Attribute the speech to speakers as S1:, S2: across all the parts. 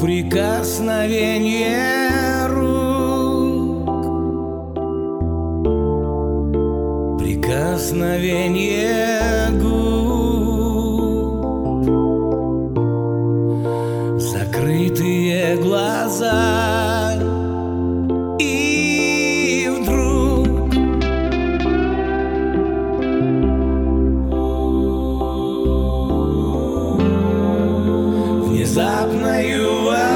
S1: Прикосновение рук, прикосновение губ, закрытые глаза, и вдруг внезапною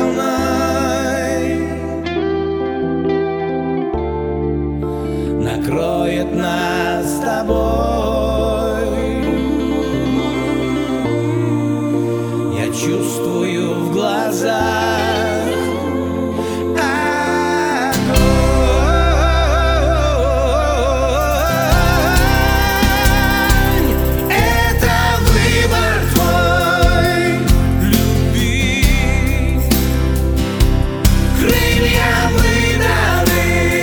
S1: накроет нас с тобой. Я чувствую в глазах огонь. Это выбор твой, любить. Крылья выданы,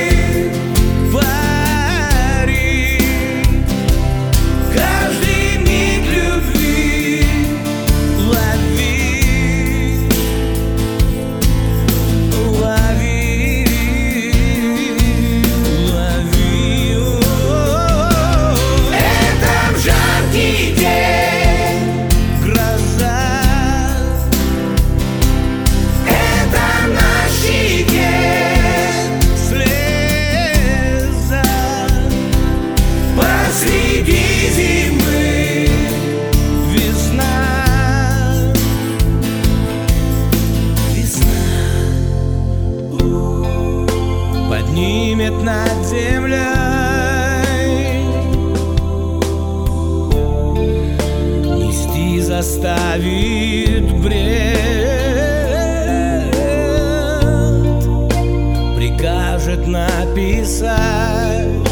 S1: поднимет над землей, нести заставит бред, прикажет написать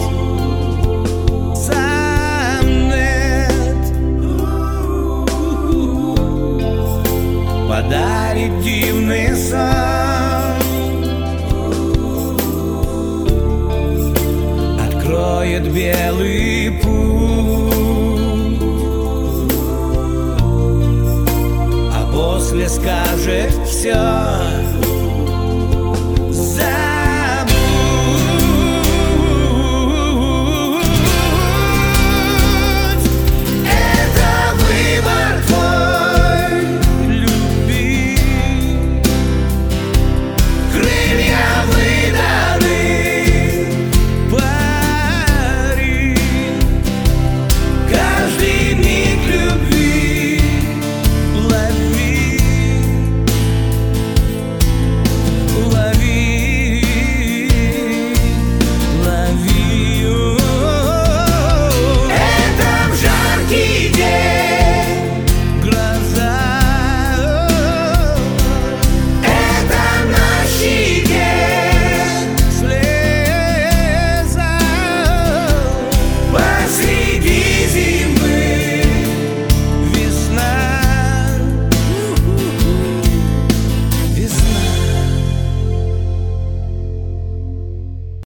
S1: сонет, подарит дивный сон, откроет белый путь, а после скажет все.